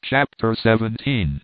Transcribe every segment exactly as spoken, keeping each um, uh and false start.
Chapter seventeen.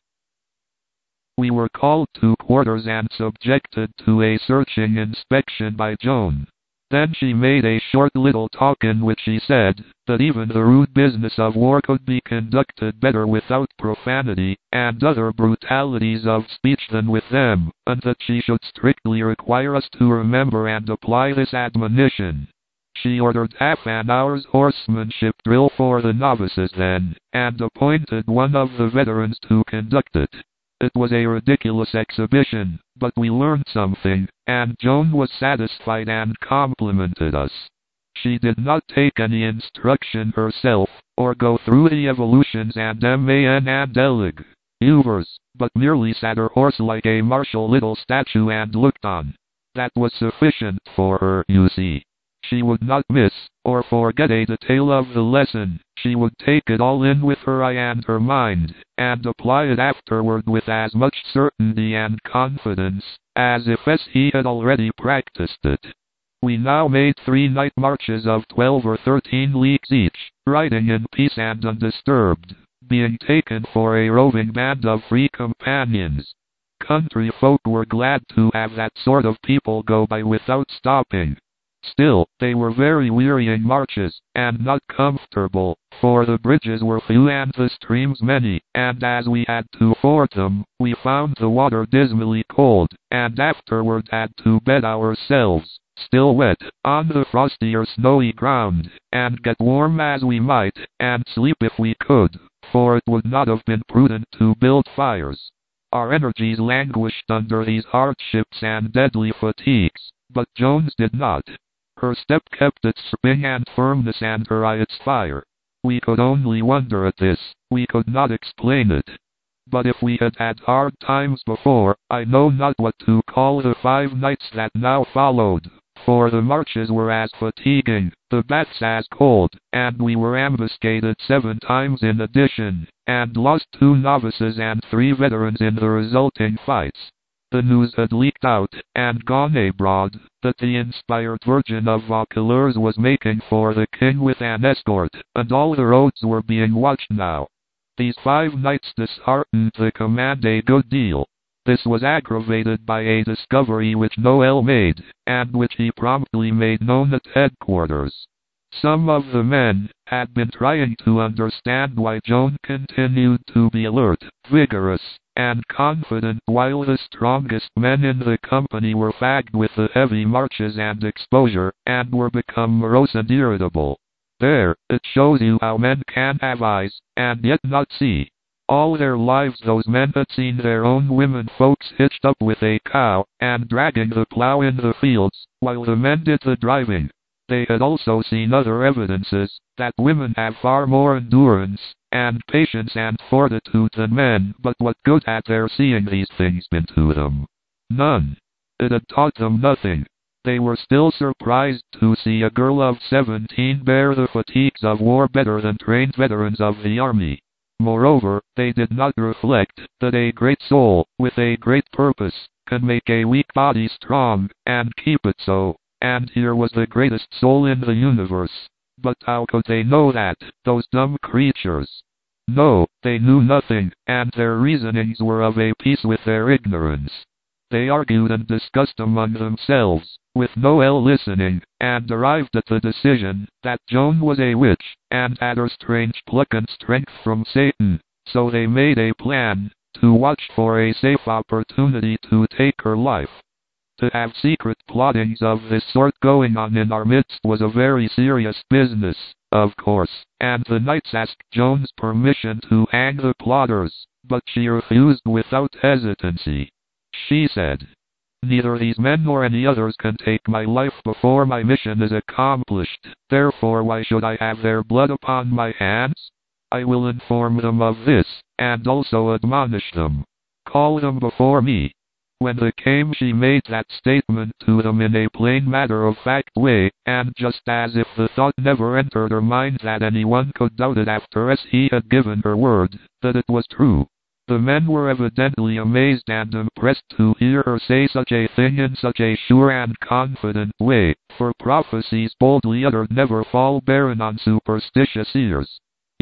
We were called to quarters and subjected to a searching inspection by Joan. Then she made a short little talk in which she said that even the rude business of war could be conducted better without profanity and other brutalities of speech than with them, and that she should strictly require us to remember and apply this admonition. She ordered half an hour's horsemanship drill for the novices then, and appointed one of the veterans to conduct it. It was a ridiculous exhibition, but we learned something, and Joan was satisfied and complimented us. She did not take any instruction herself, or go through the evolutions and man and elig, uvers, but merely sat her horse like a martial little statue and looked on. That was sufficient for her, you see. She would not miss, or forget a detail of the lesson. She would take it all in with her eye and her mind, and apply it afterward with as much certainty and confidence, as if he had already practiced it. We now made three night marches of twelve or thirteen leagues each, riding in peace and undisturbed, being taken for a roving band of free companions. Country folk were glad to have that sort of people go by without stopping. Still, they were very wearying marches, and not comfortable, for the bridges were few and the streams many, and as we had to ford them, we found the water dismally cold, and afterward had to bed ourselves, still wet, on the frosty or snowy ground, and get warm as we might, and sleep if we could, for it would not have been prudent to build fires. Our energies languished under these hardships and deadly fatigues, but Joan's did not. Her step kept its spring and firmness, and her eye its fire. We could only wonder at this, we could not explain it. But if we had had hard times before, I know not what to call the five nights that now followed, for the marches were as fatiguing, the baths as cold, and we were ambuscaded seven times in addition, and lost two novices and three veterans in the resulting fights. The news had leaked out, and gone abroad, that the inspired Virgin of Vaucouleurs was making for the king with an escort, and all the roads were being watched now. These five nights disheartened the command a good deal. This was aggravated by a discovery which Noel made, and which he promptly made known at headquarters. Some of the men had been trying to understand why Joan continued to be alert, vigorous, and confident while the strongest men in the company were fagged with the heavy marches and exposure, and were become morose and irritable. There, it shows you how men can have eyes, and yet not see. All their lives those men had seen their own women folks hitched up with a cow, and dragging the plow in the fields, while the men did the driving. They had also seen other evidences, that women have far more endurance, and patience and fortitude than men, but what good had their seeing these things been to them? None. It had taught them nothing. They were still surprised to see a girl of seventeen bear the fatigues of war better than trained veterans of the army. Moreover, they did not reflect that a great soul, with a great purpose, can make a weak body strong, and keep it so. And here was the greatest soul in the universe. But how could they know that, those dumb creatures? No, they knew nothing, and their reasonings were of a piece with their ignorance. They argued and discussed among themselves, with Noel listening, and arrived at the decision that Joan was a witch, and had her strange pluck and strength from Satan. So they made a plan, to watch for a safe opportunity to take her life. To have secret plottings of this sort going on in our midst was a very serious business, of course, and the knights asked Joan's permission to hang the plotters, but she refused without hesitancy. She said, "Neither these men nor any others can take my life before my mission is accomplished, therefore why should I have their blood upon my hands? I will inform them of this, and also admonish them. Call them before me." When they came, she made that statement to them in a plain matter-of-fact way, and just as if the thought never entered her mind that anyone could doubt it after he had given her word that it was true. The men were evidently amazed and impressed to hear her say such a thing in such a sure and confident way, for prophecies boldly uttered never fall barren on superstitious ears.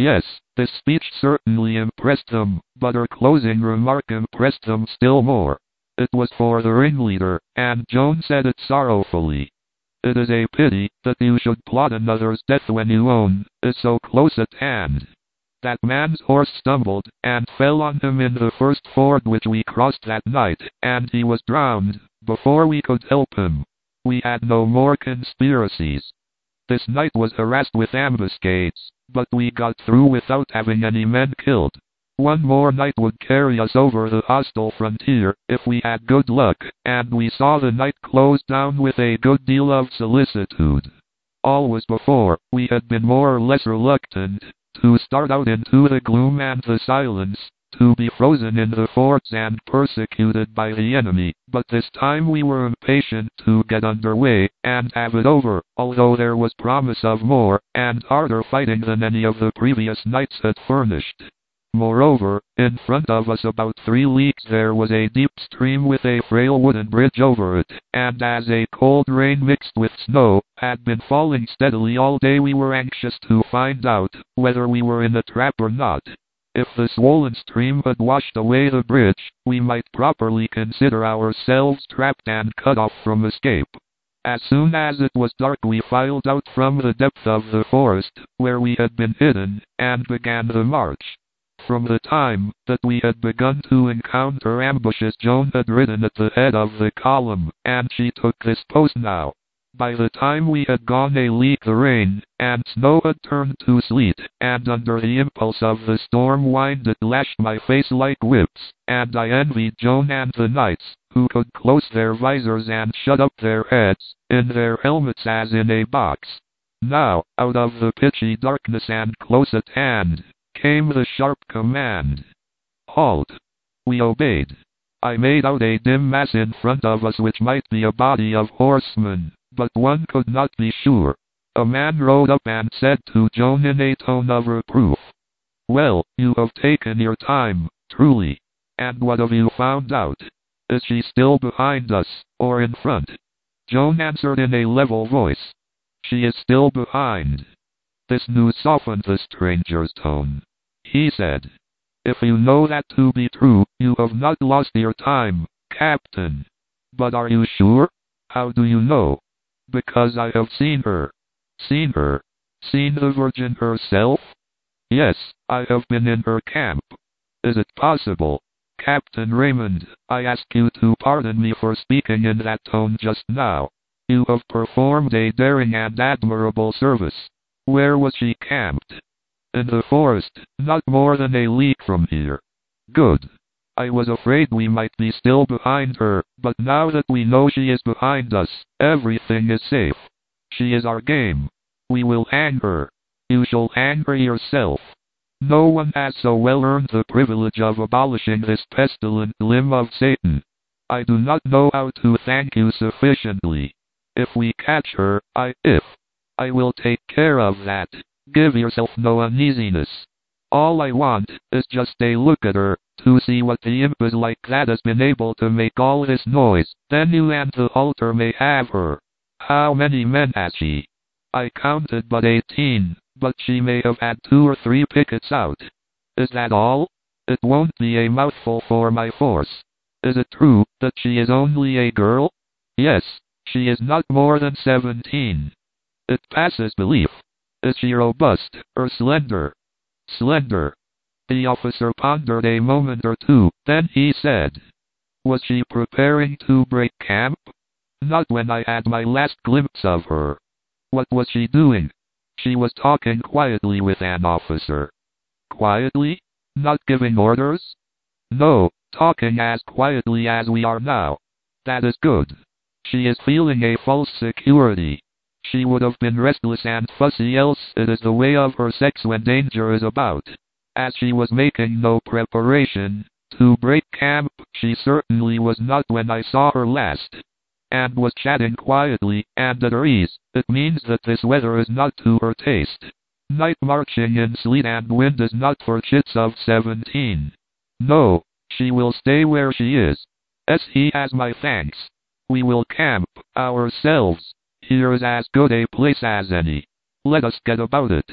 Yes, this speech certainly impressed them, but her closing remark impressed them still more. It was for the ringleader, and Joan said it sorrowfully. It is a pity that you should plot another's death when you own is so close at hand. That man's horse stumbled, and fell on him in the first ford which we crossed that night, and he was drowned, before we could help him. We had no more conspiracies. This night was harassed with ambuscades, but we got through without having any men killed. One more night would carry us over the hostile frontier, if we had good luck, and we saw the night close down with a good deal of solicitude. Always before, we had been more or less reluctant to start out into the gloom and the silence, to be frozen in the forts and persecuted by the enemy, but this time we were impatient to get under way, and have it over, although there was promise of more, and harder fighting than any of the previous nights had furnished. Moreover, in front of us about three leagues there was a deep stream with a frail wooden bridge over it, and as a cold rain mixed with snow had been falling steadily all day, we were anxious to find out whether we were in a trap or not. If the swollen stream had washed away the bridge, we might properly consider ourselves trapped and cut off from escape. As soon as it was dark we filed out from the depth of the forest, where we had been hidden, and began the march. From the time that we had begun to encounter ambushes, Joan had ridden at the head of the column, and she took this post now. By the time we had gone a league the rain and snow had turned to sleet, and under the impulse of the storm wind it lashed my face like whips, and I envied Joan and the knights, who could close their visors and shut up their heads, in their helmets as in a box. Now, out of the pitchy darkness and close at hand, came the sharp command. Halt! We obeyed. I made out a dim mass in front of us which might be a body of horsemen, but one could not be sure. A man rode up and said to Joan in a tone of reproof, "Well, you have taken your time, truly. And what have you found out? Is she still behind us, or in front?" Joan answered in a level voice, "She is still behind." This news softened the stranger's tone. He said, "If you know that to be true, you have not lost your time, Captain. But are you sure? How do you know?" "Because I have seen her." "Seen her? Seen the Virgin herself?" "Yes, I have been in her camp." "Is it possible?" "Captain Raymond, I ask you to pardon me for speaking in that tone just now. You have performed a daring and admirable service. Where was she camped?" "In the forest, not more than a league from here." "Good. I was afraid we might be still behind her, but now that we know she is behind us, everything is safe. She is our game. We will hang her. You shall hang her yourself. No one has so well earned the privilege of abolishing this pestilent limb of Satan. I do not know how to thank you sufficiently. If we catch her, I, if, I will take care of that. Give yourself no uneasiness. All I want is just a look at her, to see what the imp is like that has been able to make all this noise. Then you and the halter may have her. How many men has she?" "I counted but eighteen, but she may have had two or three pickets out." "Is that all? It won't be a mouthful for my force. Is it true that she is only a girl?" "Yes, she is not more than seventeen." "It passes belief. Is she robust, or slender?" "Slender." The officer pondered a moment or two, then he said, "Was she preparing to break camp?" "Not when I had my last glimpse of her." "What was she doing?" "She was talking quietly with an officer." "Quietly? Not giving orders?" "No, talking as quietly as we are now." "That is good. She is feeling a false security. She would have been restless and fussy, else it is the way of her sex when danger is about. As she was making no preparation to break camp, she certainly was not when I saw her last, and was chatting quietly and at her ease. It means that this weather is not to her taste. Night marching in sleet and wind is not for chits of seventeen. No, she will stay where she is. As he has my thanks. We will camp ourselves. Here is as good a place as any. Let us get about it."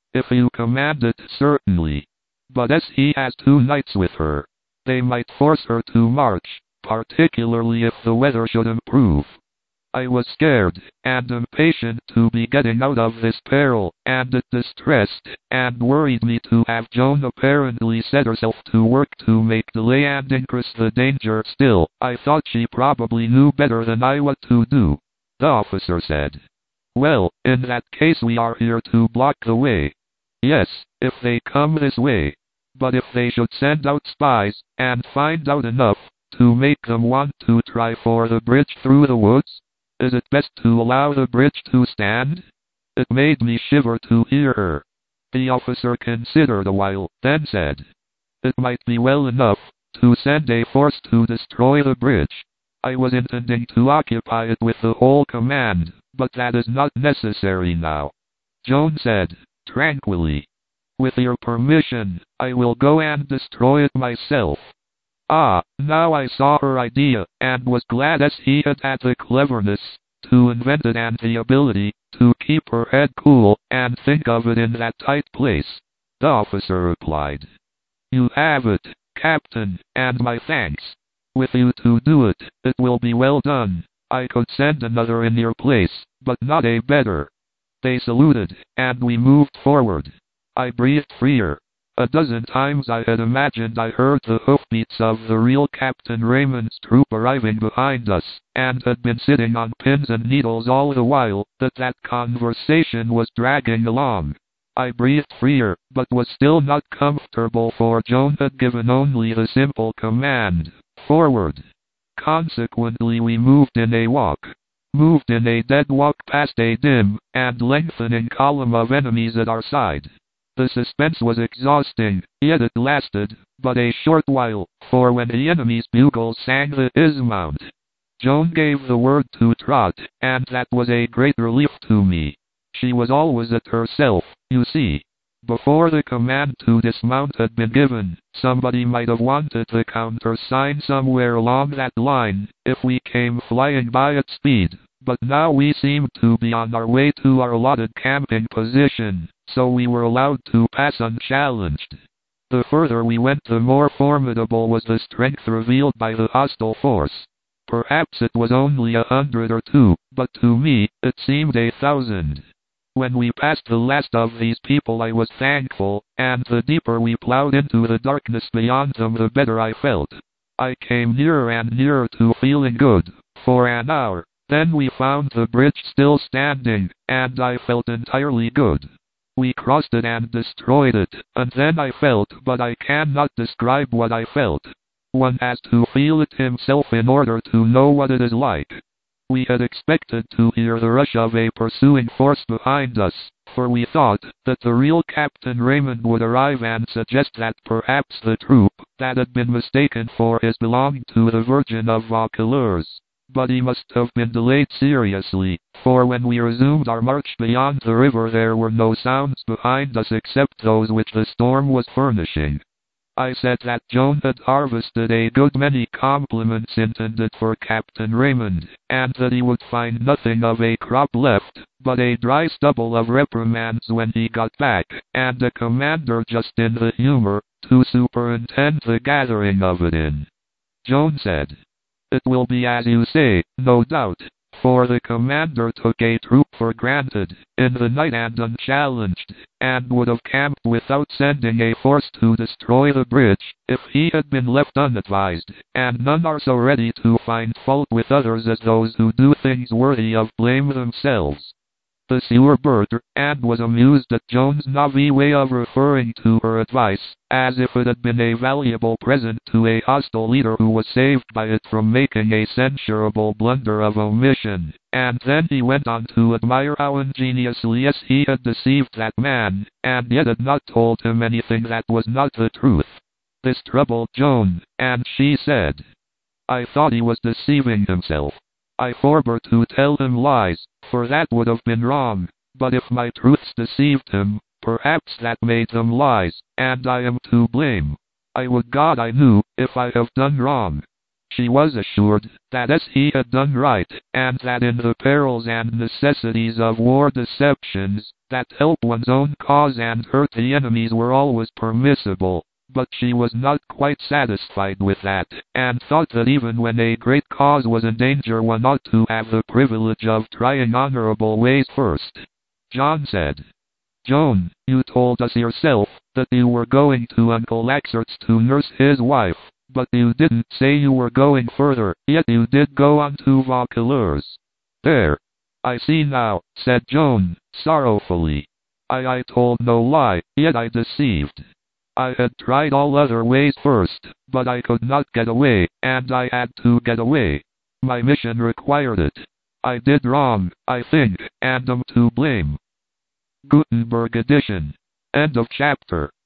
If you command it, certainly. But as he has two knights with her, they might force her to march, particularly if the weather should improve. I was scared, and impatient to be getting out of this peril, and it distressed and worried me to have Joan apparently set herself to work to make delay and increase the danger. Still, I thought she probably knew better than I what to do. The officer said. Well, in that case we are here to block the way. Yes, if they come this way. But if they should send out spies, and find out enough to make them want to try for the bridge through the woods, is it best to allow the bridge to stand? It made me shiver to hear her. The officer considered a while, then said, It might be well enough to send a force to destroy the bridge. I was intending to occupy it with the whole command, but that is not necessary now. Joan said, tranquilly, With your permission, I will go and destroy it myself. Ah, now I saw her idea, and was glad as he had had the cleverness to invent it and the ability to keep her head cool and think of it in that tight place. The officer replied, You have it, Captain, and my thanks. With you to do it, it will be well done. I could send another in your place, but not a better. They saluted, and we moved forward. I breathed freer. A dozen times I had imagined I heard the hoofbeats of the real Captain Raymond's troop arriving behind us, and had been sitting on pins and needles all the while that that conversation was dragging along. I breathed freer, but was still not comfortable, for Joan had given only the simple command, forward. Consequently we moved in a walk. Moved in a dead walk past a dim and lengthening column of enemies at our side. The suspense was exhausting, yet it lasted but a short while, for when the enemy's bugles sang the dismount, Joan gave the word to trot, and that was a great relief to me. She was always at herself, you see. Before the command to dismount had been given, somebody might have wanted the countersign somewhere along that line, if we came flying by at speed. But now we seemed to be on our way to our allotted camping position, so we were allowed to pass unchallenged. The further we went, the more formidable was the strength revealed by the hostile force. Perhaps it was only a hundred or two, but to me, it seemed a thousand. When we passed the last of these people I was thankful, and the deeper we plowed into the darkness beyond them the better I felt. I came nearer and nearer to feeling good, for an hour. Then we found the bridge still standing, and I felt entirely good. We crossed it and destroyed it, and then I felt, but I cannot describe what I felt. One has to feel it himself in order to know what it is like. We had expected to hear the rush of a pursuing force behind us, for we thought that the real Captain Raymond would arrive and suggest that perhaps the troop that had been mistaken for his belonged to the Virgin of Vaucouleurs. But he must have been delayed seriously, for when we resumed our march beyond the river there were no sounds behind us except those which the storm was furnishing. I said that Joan had harvested a good many compliments intended for Captain Raymond, and that he would find nothing of a crop left, but a dry stubble of reprimands when he got back, and a commander just in the humor to superintend the gathering of it in. Joan said, It will be as you say, no doubt, for the commander took a troop for granted, in the night and unchallenged, and would have camped without sending a force to destroy the bridge, if he had been left unadvised, and none are so ready to find fault with others as those who do things worthy of blame themselves. The Sieur Bertrand and was amused at Joan's naive way of referring to her advice, as if it had been a valuable present to a hostile leader who was saved by it from making a censurable blunder of omission, and then he went on to admire how ingeniously yes he had deceived that man, and yet had not told him anything that was not the truth. This troubled Joan, and she said, I thought he was deceiving himself. I forbore to tell him lies, for that would have been wrong, but if my truths deceived him, perhaps that made them lies, and I am to blame. I would God I knew, if I have done wrong. She was assured that as he had done right, and that in the perils and necessities of war deceptions, that help one's own cause and hurt the enemies were always permissible. But she was not quite satisfied with that, and thought that even when a great cause was in danger one ought to have the privilege of trying honorable ways first. John said, "Joan, you told us yourself that you were going to Uncle Laxart's to nurse his wife, but you didn't say you were going further, yet you did go on to Vaucouleurs." "There. I see now," said Joan, sorrowfully. I, I told no lie, yet I deceived. I had tried all other ways first, but I could not get away, and I had to get away. My mission required it. I did wrong, I think, and am to blame. Gutenberg edition. End of chapter.